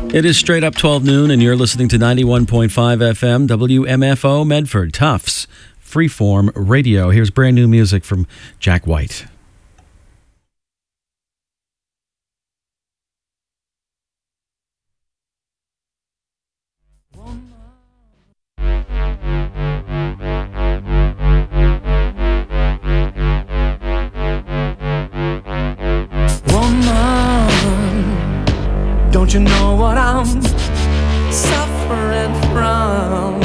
It is straight up 12 noon, and you're listening to 91.5 FM, WMFO, Medford, Tufts, Freeform Radio. Here's brand new music from Jack White. Don't you know what I'm suffering from?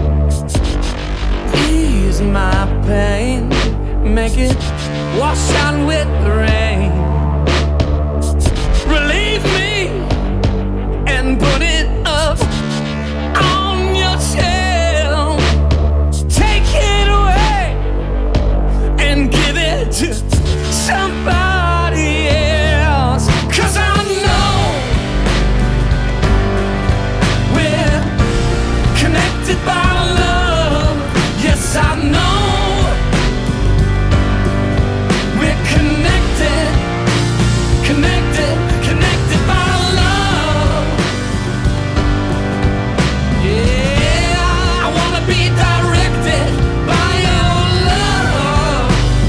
Ease my pain, make it wash out with the rain. Relieve me and put it up on your shelf. Take it away and give it to somebody else. 'Cause I know by love, yes I know we're connected, connected, connected by love. Yeah, I wanna be directed by your love.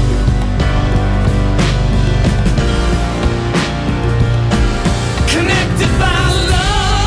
Connected by love.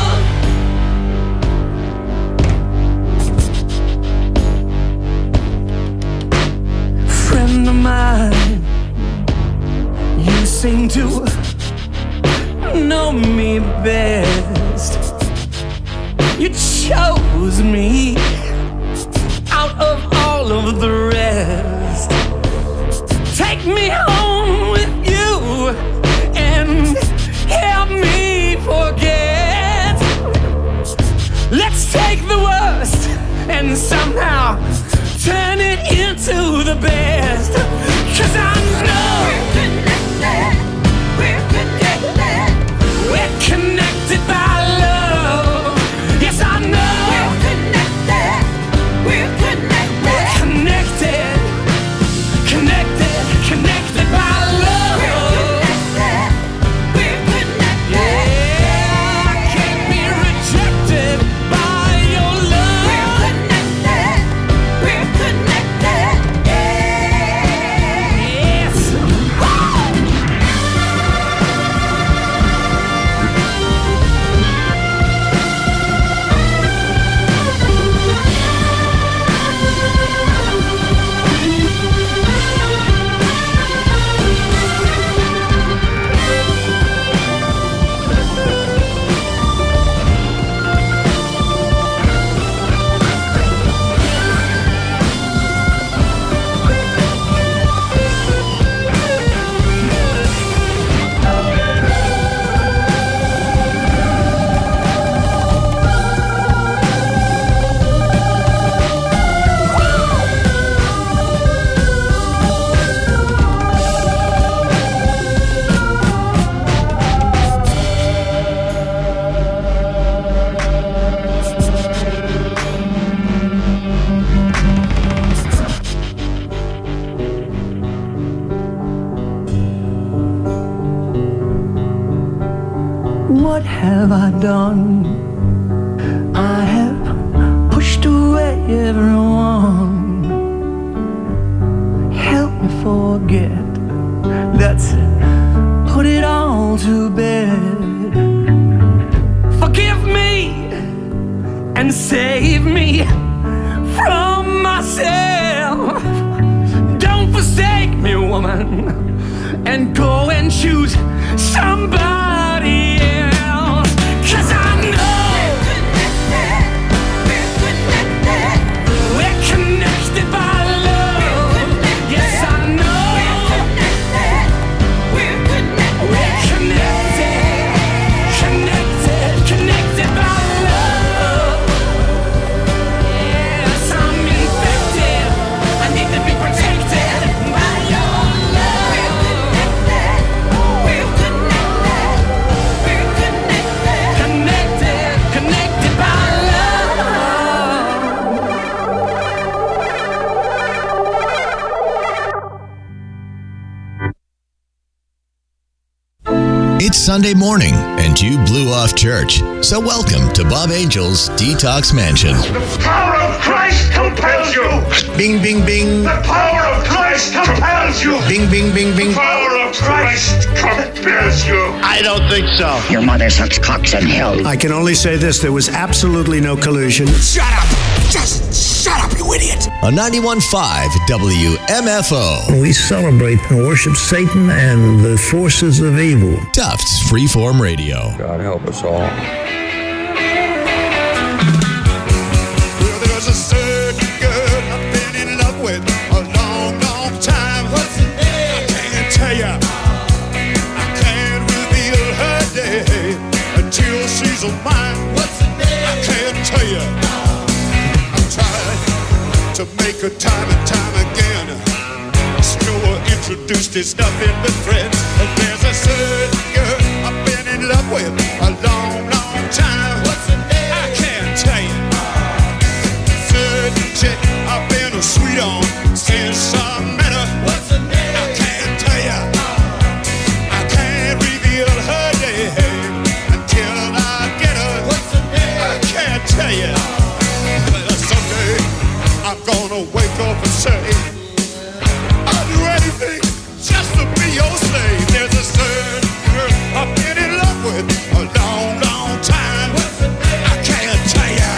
Friend of mine, you seem to know me best. You chose me out of all of the rest. Take me home with you and help me forget. Let's take the worst and somehow turn it into the best. 'Cause I know we're connected, we're connected by love. Yes, I know we're connected, we're connected, connected, connected by love. We're connected, yeah, I can't be rejected by your love. We're connected, we're connected, yes. What have I done? I have pushed away everyone. Help me forget. Let's put it all to bed. Forgive me and save me from myself. Don't forsake me, woman, and go and choose somebody else. 'Cause I know we're connected by love. Yes, I know we're connected, connected, connected by love. Yes, I'm infected. I need to be protected by your love. We're connected. Sunday morning and you blew off church. So welcome to Bob Angel's Detox Mansion. The power of Christ compels you. Bing, bing, bing. The power of Christ compels you. Bing, bing, bing, bing. The power of Christ compels you. I don't think so. Your mother sucks cocks in hell. I can only say this, there was absolutely no collusion. Shut up! Just shut up, you idiot! On 91.5 WMFO. We celebrate and worship Satan and the forces of evil. Tufts Freeform Radio. God help us all. Well, there's a certain girl I've been in love with a long, long time. What's her name? I can't tell ya. I can't reveal her name until she's of mine. What's her name? I can't tell ya. I've tried to make her time and time again. Still introduced his nothing but friends. There's a certain girl I've been in love with a long, long time. What's her name? I can't tell you. Certain chick I've been a sweet on since I met her. What's her name? I can't tell you. I can't reveal her name until I get her. What's her name? I can't tell you. But someday I'm gonna wake up and say, I'll do anything just to be your slave. There's a certain girl I've been in love with a long, long time. I can't tell ya.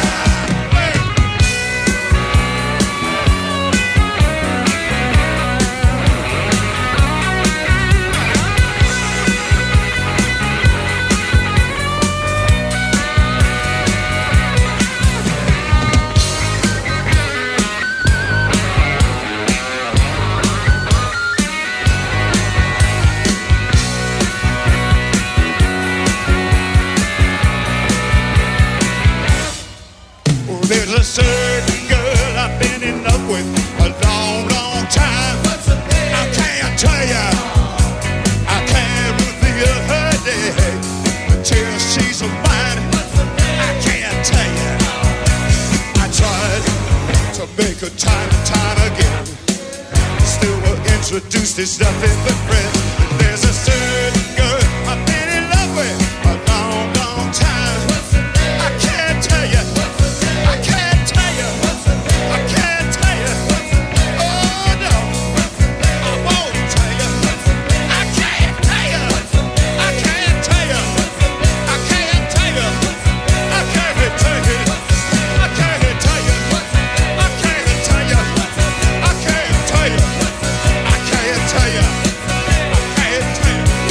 There's a certain girl I've been in love with a long, long time. I can't tell ya. I can't reveal her name until she's of mine. I can't tell ya. I tried to make her time and time again. Still introduced as nothing but friends. There's a certain girl I've been in love with a long, long time. I can't tell ya. I can't tell you. I can't tell you. Oh no, I won't tell you. I can't tell you. I can't tell you. I can't tell you. I can't tell you. I can't tell you. I can't tell you. I can't tell you. I can't tell you. I can't tell you.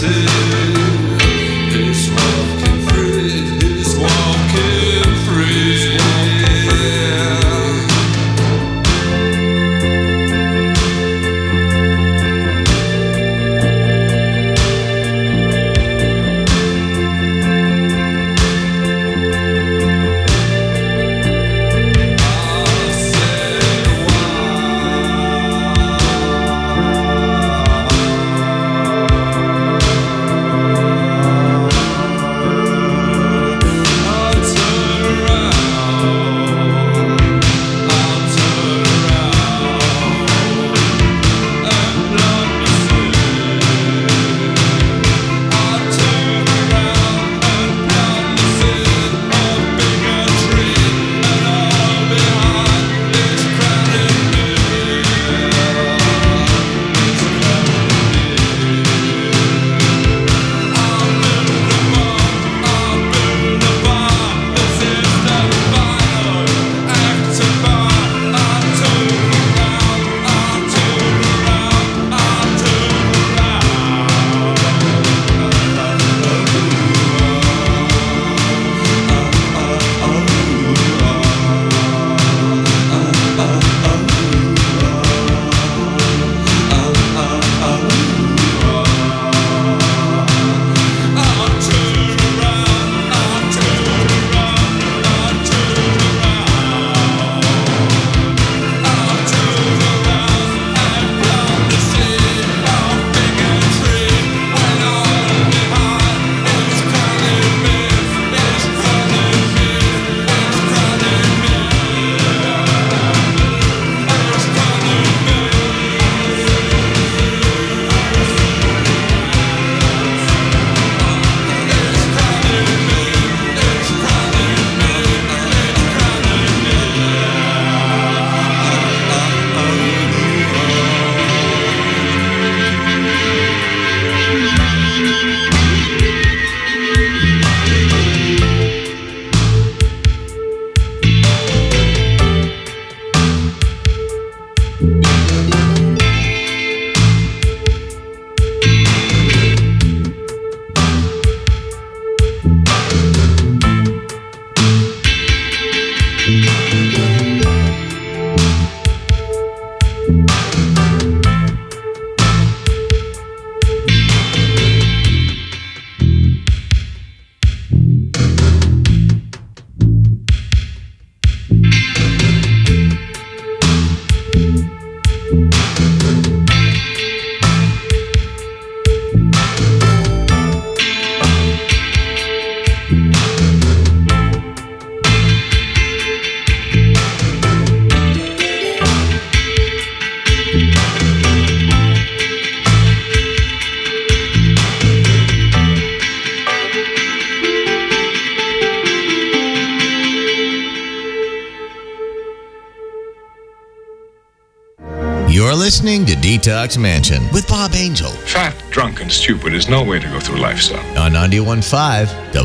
You're listening to Detox Mansion with Bob Angel Fat, drunk, and stupid is no way to go through life, son. on 91.5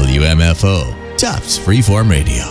WMFO, Tufts Freeform Radio.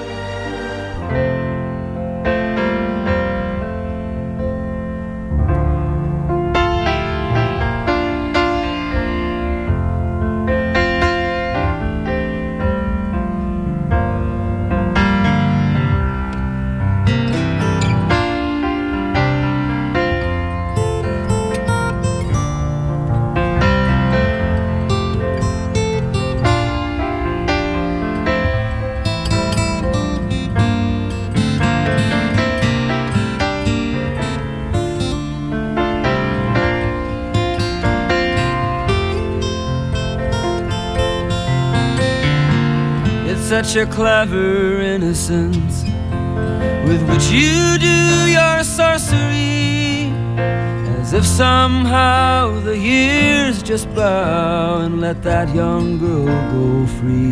Such a clever innocence with which you do your sorcery, as if somehow the years just bow and let that young girl go free.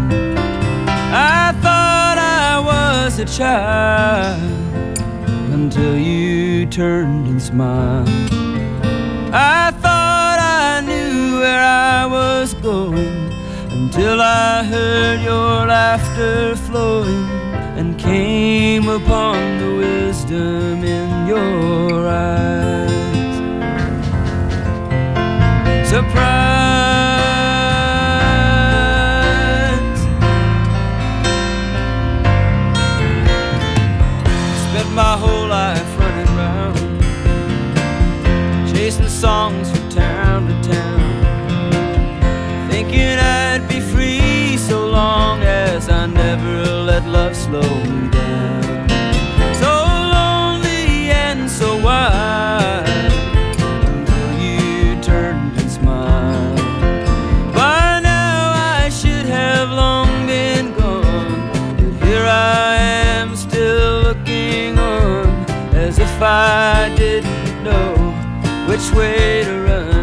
I thought I was a child until you turned and smiled. I thought I knew where I was going until I heard your laughter flowing and came upon the wisdom in your eyes. surprise. Spent my whole life running round, chasing songs from town to town, thinking I'd be free so long as I never let love slow me down. So lonely and so wild until you turned and smiled. By now I should have long been gone, but here I am still looking on, as if I didn't know which way to run.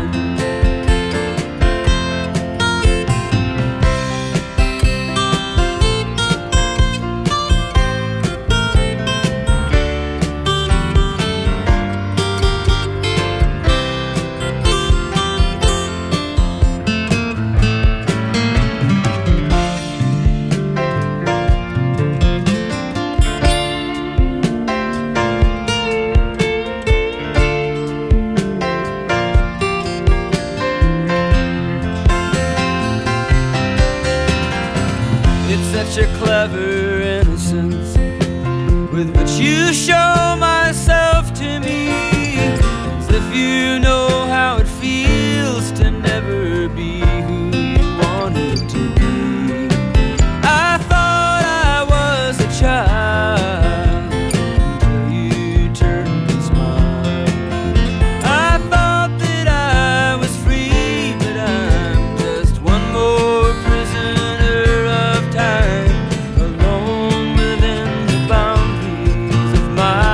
Such a clever innocence with which you show myself to me, as if you know how it feels to never be who you wanted to be. I thought I was a child until you turned and smiled. I thought that I was free, but I'm just one more prisoner of time, alone within the boundaries of my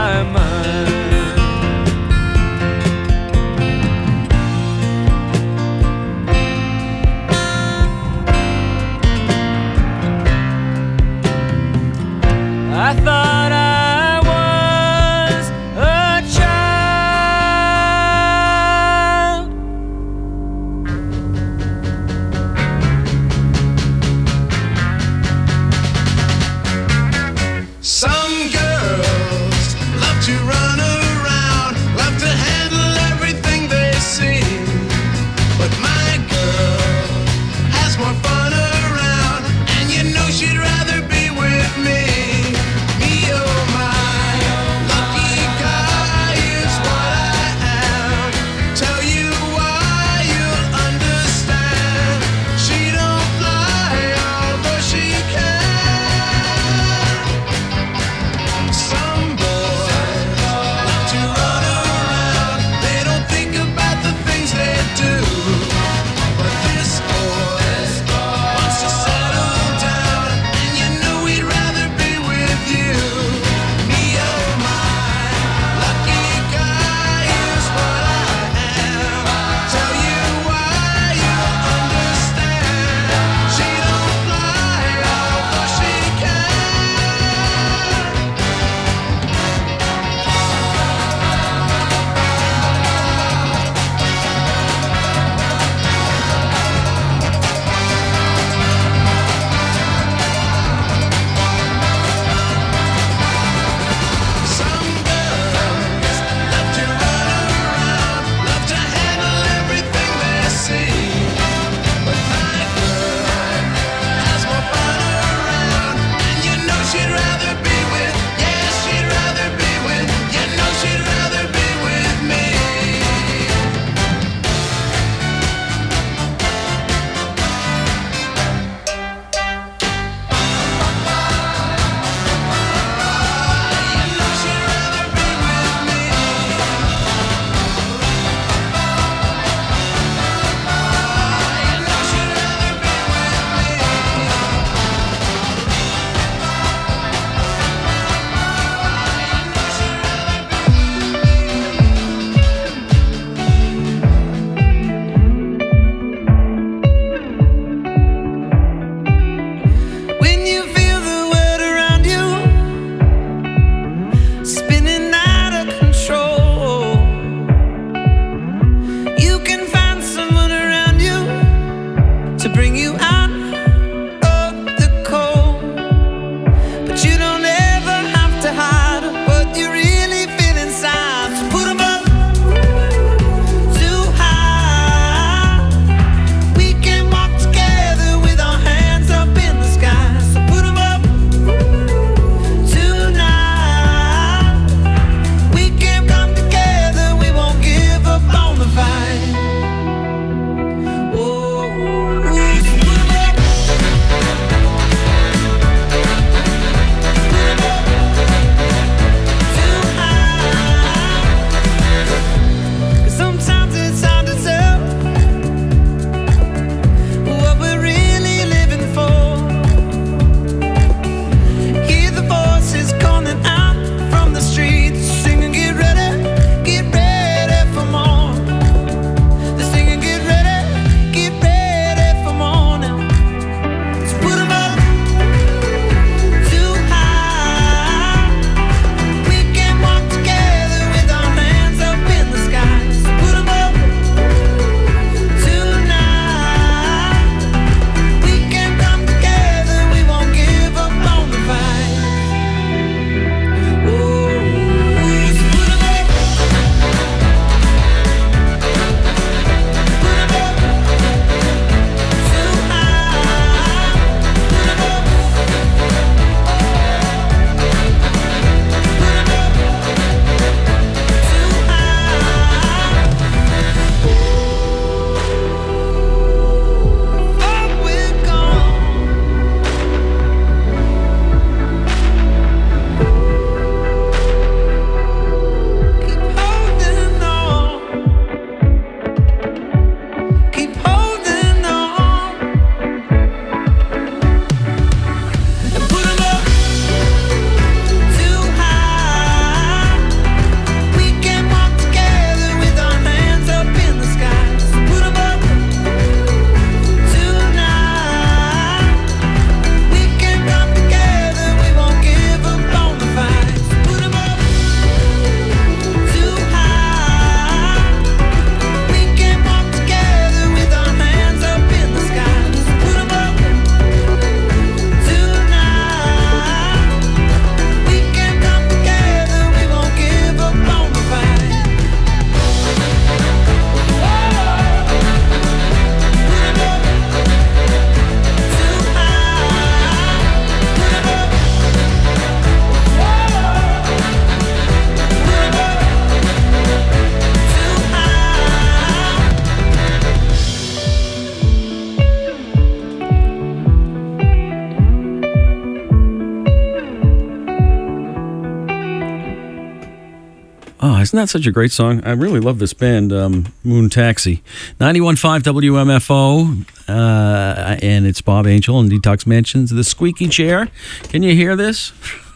Isn't that such a great song? I really love this band, Moon Taxi. 91.5 WMFO, and it's Bob Angel and Detox Mansions, The Squeaky Chair. Can you hear this?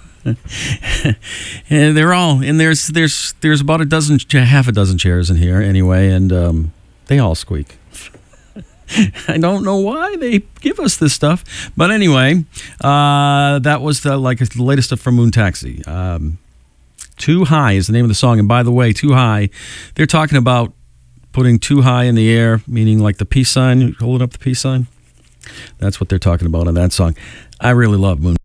And they're all, and there's about half a dozen chairs in here anyway, and they all squeak. I don't know why they give us this stuff, but anyway, that was the latest stuff from Moon Taxi. Too High is the name of the song, and by the way, Too High, they're talking about putting too high in the air, meaning like the peace sign, holding up the peace sign. That's what they're talking about on that song. I really love Moon.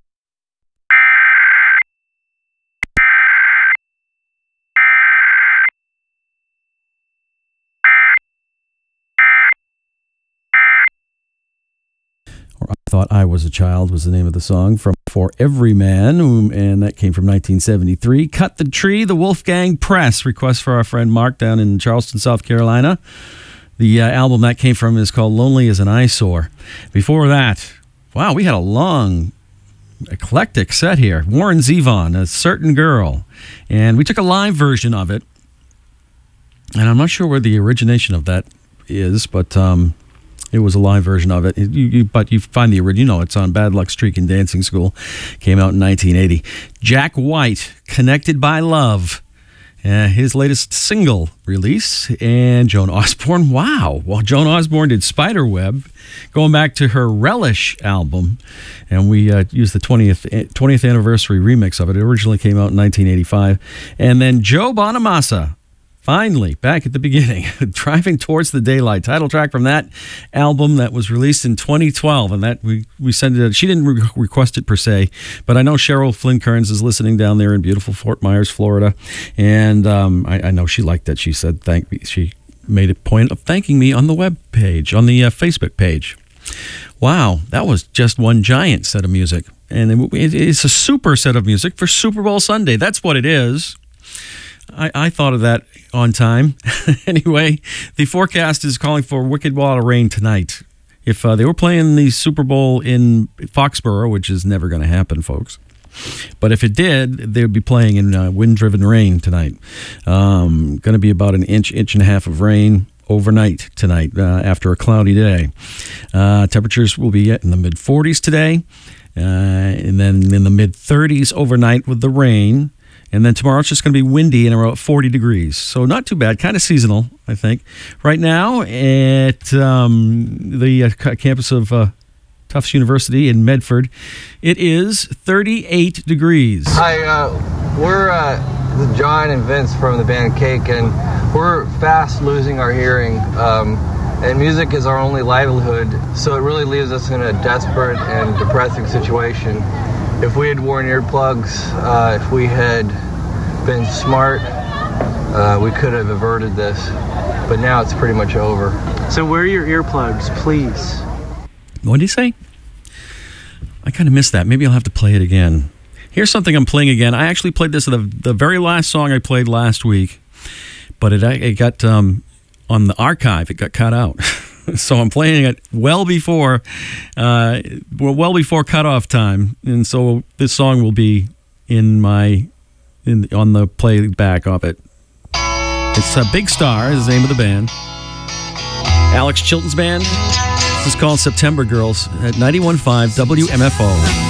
I Thought I Was a Child was the name of the song from For Every Man, and that came from 1973. Cut the Tree, the Wolfgang Press, request for our friend Mark down in Charleston, South Carolina. The album that came from is called Lonely as an Eyesore. Before that, wow, we had a long, eclectic set here. Warren Zevon, A Certain Girl, and we took a live version of it, and I'm not sure where the origination of that is, but it was a live version of it. But you find the original. It's on Bad Luck Streak and Dancing School. Came out in 1980. Jack White, Connected by Love. His latest single release. And Joan Osborne. Wow. Well, Joan Osborne did Spiderweb, going back to her Relish album. And we used the 20th anniversary remix of it. It originally came out in 1985. And then Joe Bonamassa. Finally, back at the beginning, Driving Towards the Daylight, title track from that album that was released in 2012, and that we sent it. She didn't request it per se, but I know Cheryl Flynn Kearns is listening down there in beautiful Fort Myers, Florida, and I know she liked it. She said she made a point of thanking me on the web page, on the Facebook page. Wow, that was just one giant set of music, and it's a super set of music for Super Bowl Sunday. That's what it is. I thought of that on time. Anyway, the forecast is calling for a wicked lot of rain tonight. If they were playing the Super Bowl in Foxborough, which is never going to happen, folks, but if it did, they would be playing in wind-driven rain tonight. Going to be about an inch and a half of rain overnight tonight after a cloudy day. Temperatures will be in the mid-40s today, and then in the mid-30s overnight with the rain. And then tomorrow it's just going to be windy and around 40 degrees. So not too bad. Kind of seasonal, I think. Right now at the campus of Tufts University in Medford, it is 38 degrees. Hi, we're John and Vince from the band Cake, and we're fast losing our hearing. And music is our only livelihood, so it really leaves us in a desperate and depressing situation. If we had worn earplugs, if we had been smart, we could have averted this, but now it's pretty much over. So wear your earplugs, please. What did he say? I kind of missed that. Maybe I'll have to play it again. Here's something I'm playing again. I actually played this, the very last song I played last week, but it got on the archive, it got cut out. So I'm playing it well before cutoff time, and so this song will be on the playback of it. It's Big Star is the name of the band. Alex Chilton's band. This is called September Girls at 91.5 WMFO.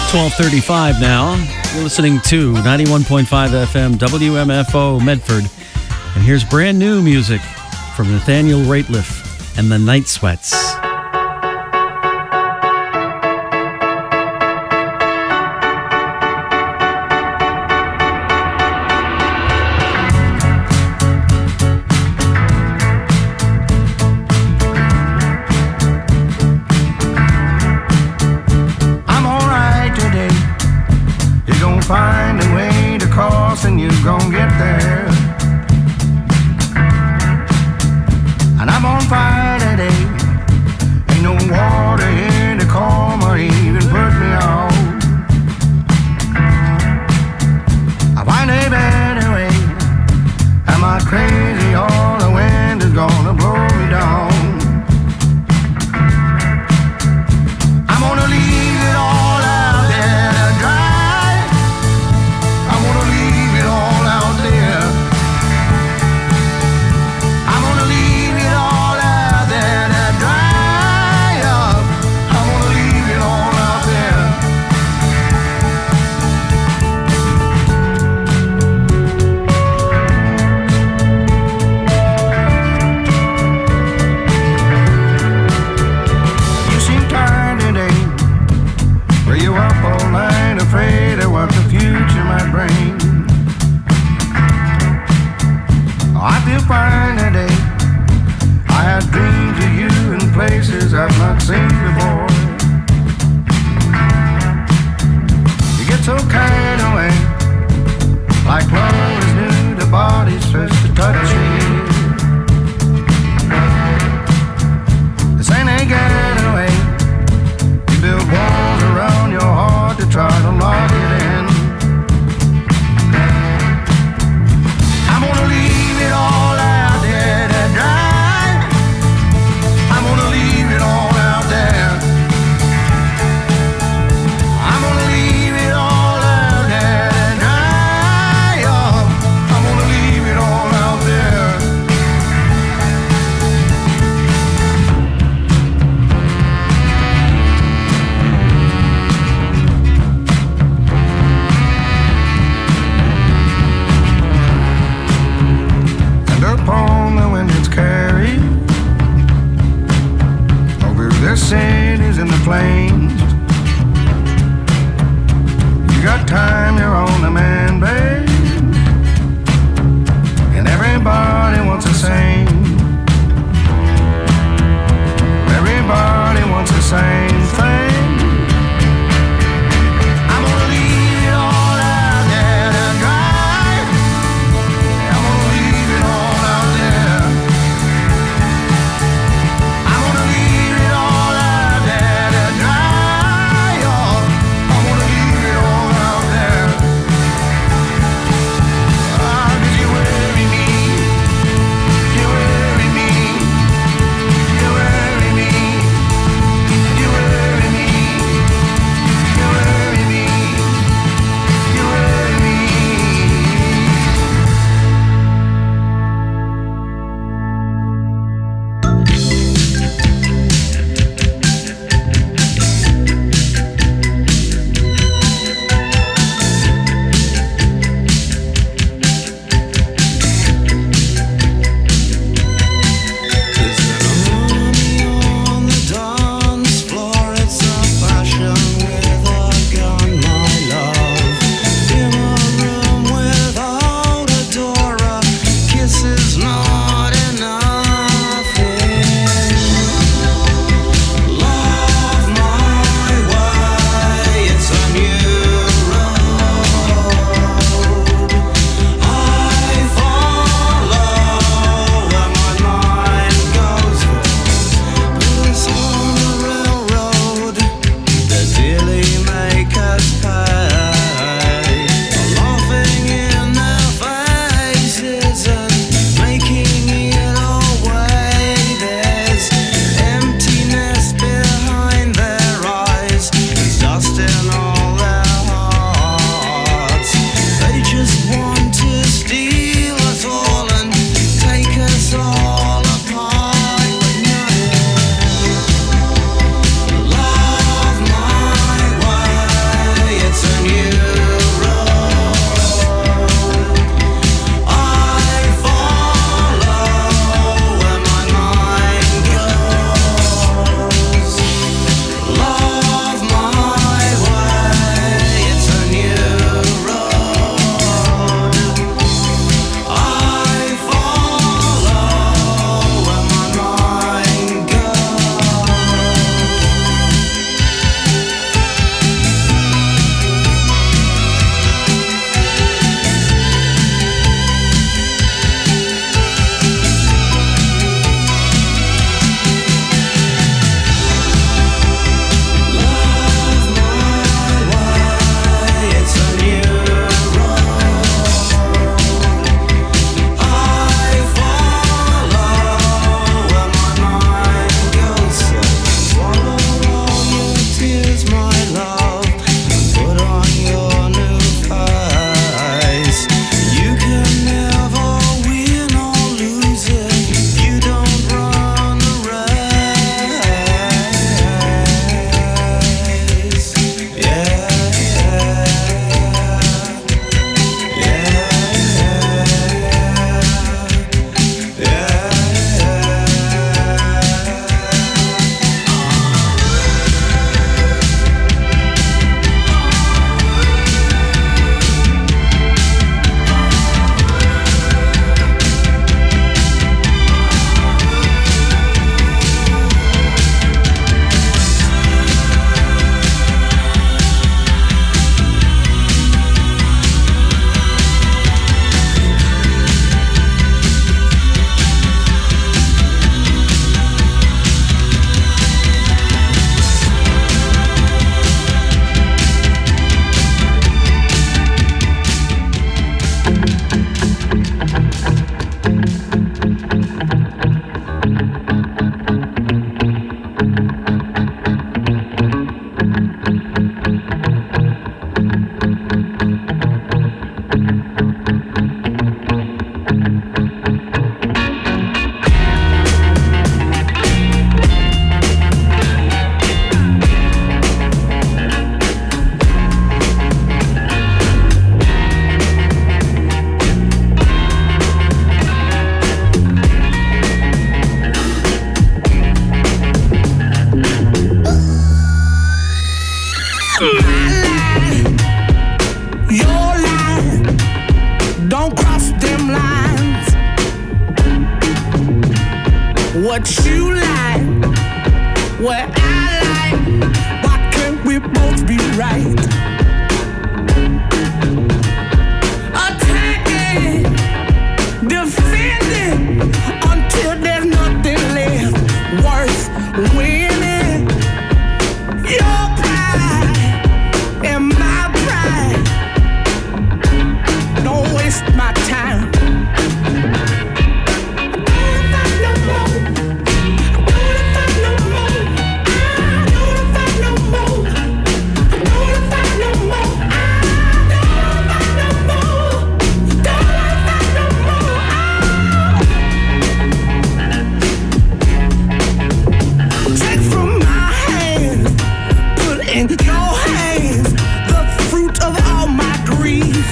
12:35 now. You're listening to 91.5 FM WMFO Medford. And here's brand new music from Nathaniel Rateliff and the Night Sweats. Find a way to cross and you gon' get there. And I'm on fire today. Ain't no water here to calm or even put me out. I find a better way. Am I crazy or the wind is gonna blow me down? I'm gonna leave it all out there to dry. Afraid of what the future might bring. I feel fine today. I had dreams of you in places I've not seen before. You get so carried away, like love is new, the body's first to touch you. This ain't a getaway. You build walls around your heart to try to lock it in. I'm gonna leave it all out there to dry. I'm gonna leave it all out there. I'm gonna leave it all out there to dry. Oh, I'm gonna leave it all out there. Upon the wind it's carried over the cities and the plains. You got time, you're on the man, babe, and everybody wants the same. Everybody wants the same thing. I'm gonna leave it all out there to dry. I'm gonna leave it all out there. I'm gonna leave it all out there to dry. Oh, I'm gonna leave it all out there. Ah, 'cause you worry me. You worry me. You worry me. You worry in your hands the fruit of all my grief.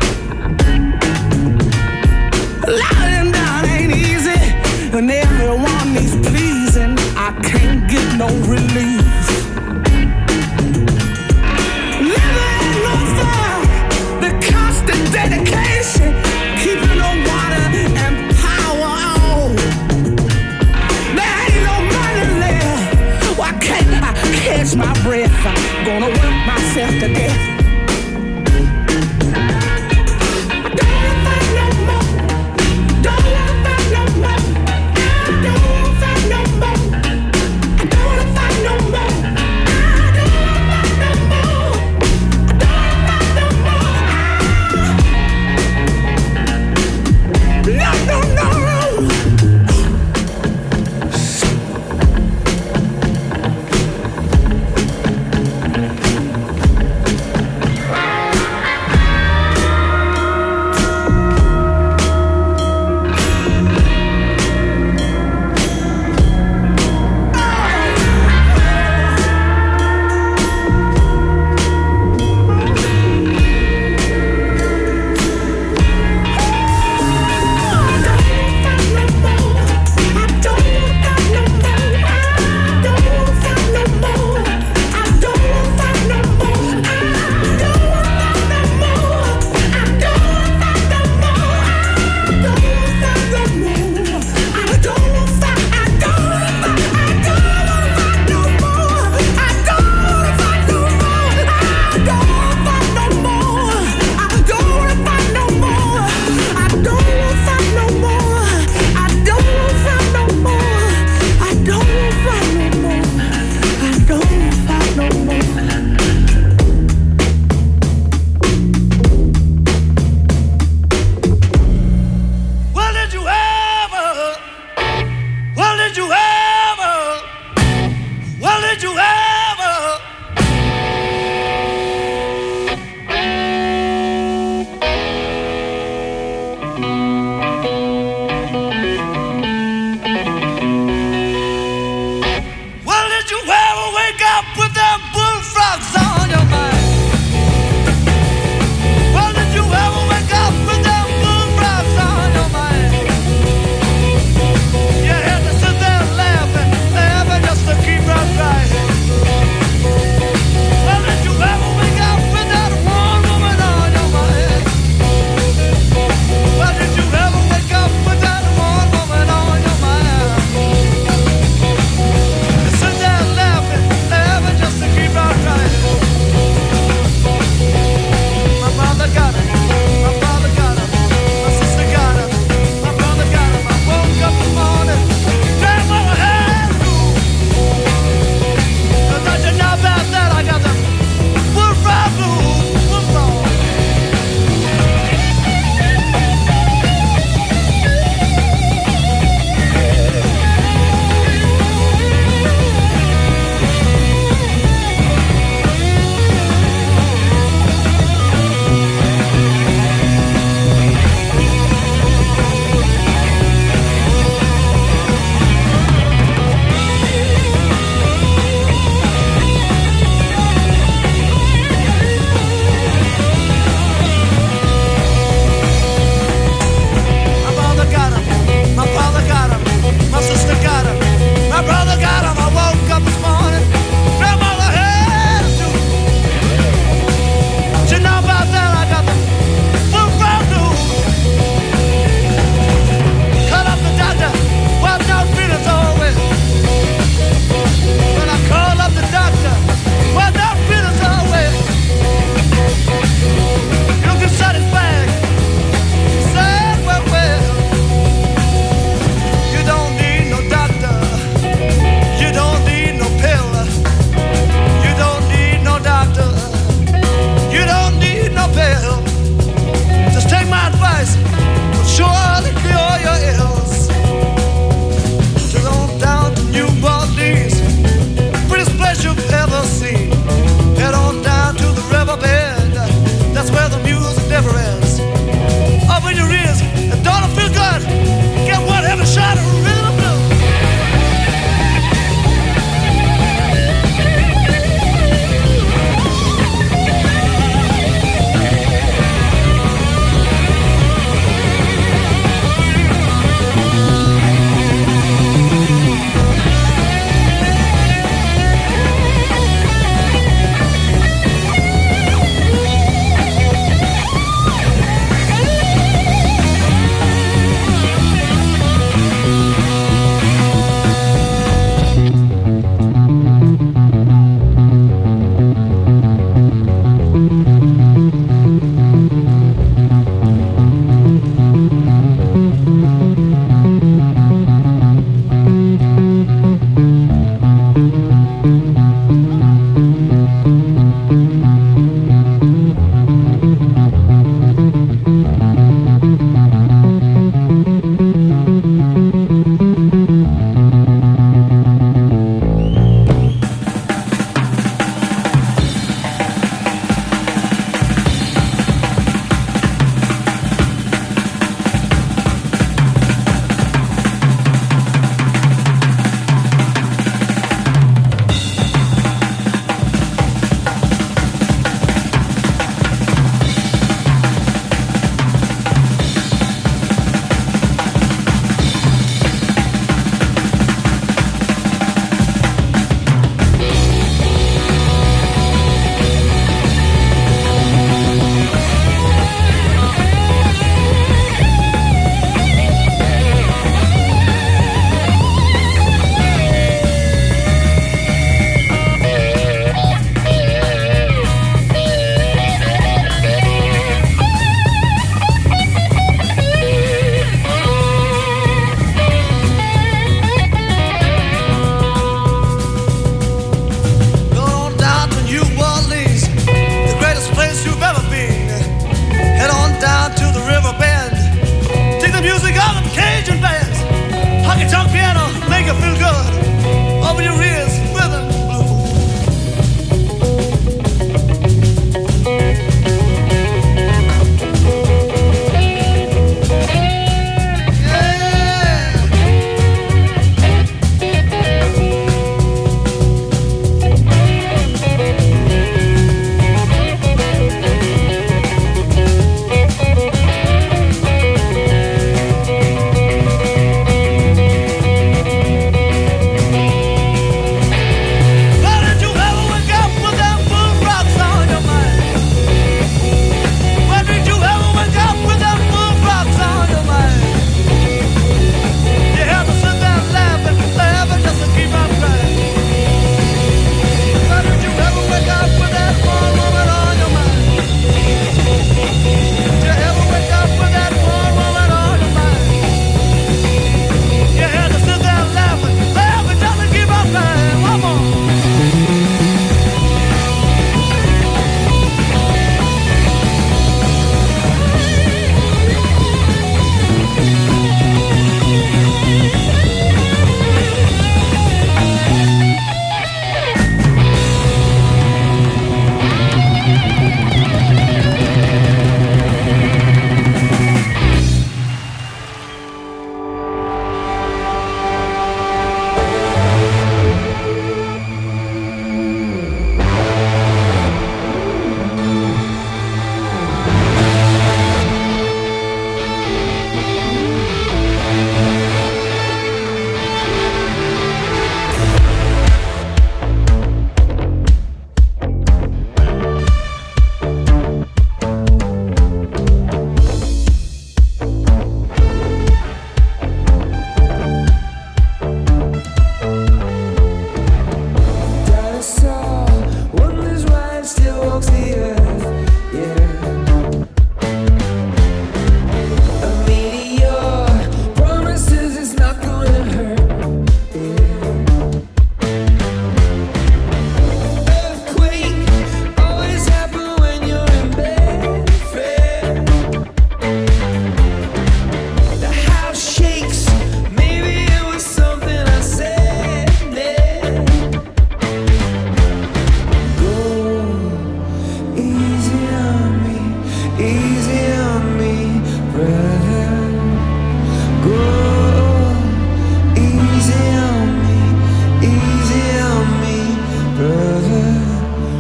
Lying down ain't easy, and everyone needs pleasing. I can't get no relief. Living on fire, the constant dedication, keeping on water and power on. There ain't no money left. Why can't I catch my breath? I'm gonna work myself to death.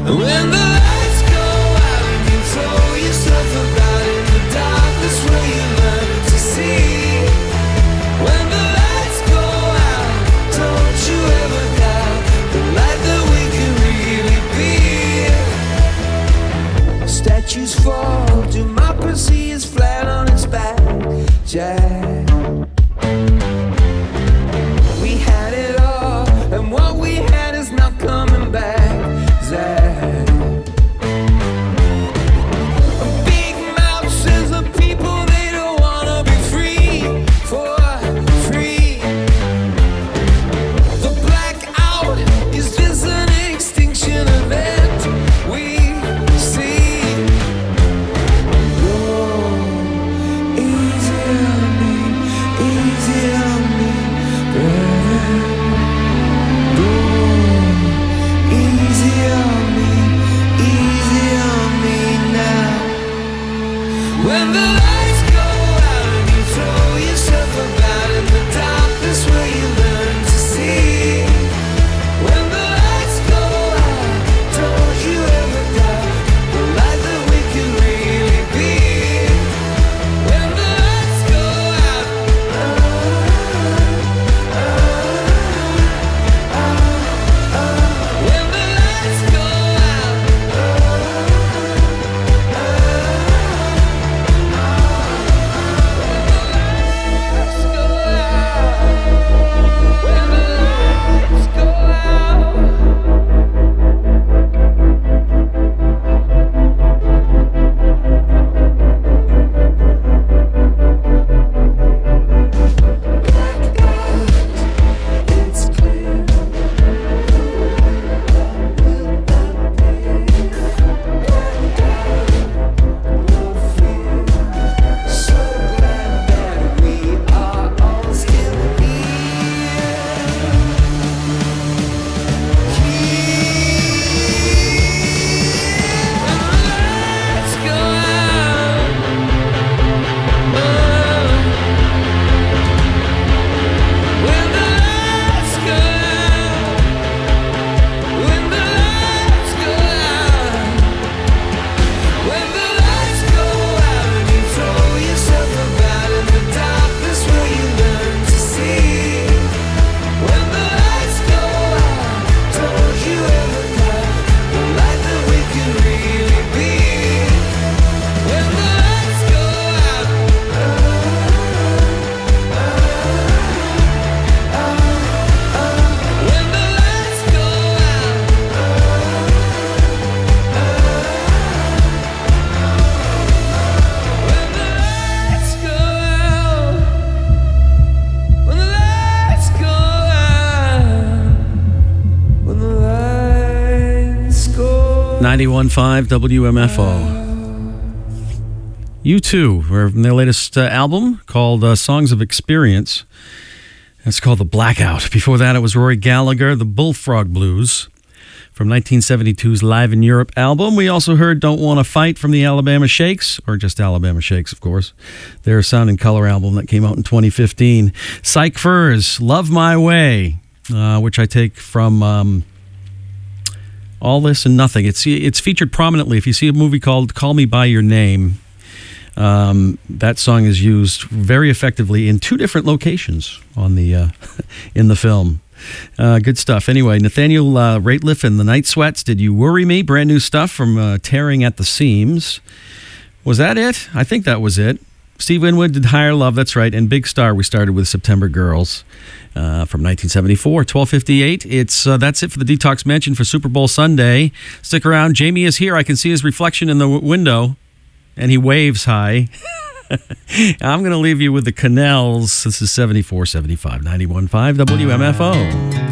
When the lights go out and you throw yourself about in the darkness where you learn to see. When the lights go out, don't you ever doubt the light that we can really be. Statues fall, democracy is flat on its back, Jack. We had it all, and what we had is not coming back, Zach. Big mouth says the people they don't wanna be free, for free. The blackout, is this an extinction event? We see. Go easy on me, brother. Go easy on me now. When the lights go out and you throw yourself about in the darkness where you learn to see. When the lights go out, don't you ever doubt the light that we can really be. When the lights go out, when the lights go out, when the lights go out. It's clear. So glad that we are all still Let's go out. When the lights go out, when the lights go out, when the lights go out and you throw yourself about in the darkness where you learn to see. When the lights go out, don't you ever doubt the light that we can really be. When the lights go out, when the lights go out, when the lights go out, when the lights go out, when the lights go 91.5 WMFO. U2 were from their latest album called Songs of Experience. It's called The Blackout. Before that, it was Rory Gallagher, The Bullfrog Blues, from 1972's Live in Europe album. We also heard Don't Wanna Fight from the Alabama Shakes, or just Alabama Shakes, of course. Their Sound and Color album that came out in 2015. Psych Furs, Love My Way, which I take from All This and Nothing. It's featured prominently. If you see a movie called Call Me By Your Name, that song is used very effectively in two different locations on the in the film. Good stuff. Anyway, Nathaniel Rateliff and the Night Sweats, Did You Worry Me? Brand new stuff from Tearing at the Seams. Was that it? I think that was it. Steve Winwood did Higher Love, that's right. And Big Star, we started with September Girls from 1974, 12:58. That's it for the Detox Mention for Super Bowl Sunday. Stick around. Jamie is here. I can see his reflection in the window, and he waves hi. I'm going to leave you with the Canals. This is 74, 75, 91.5 WMFO.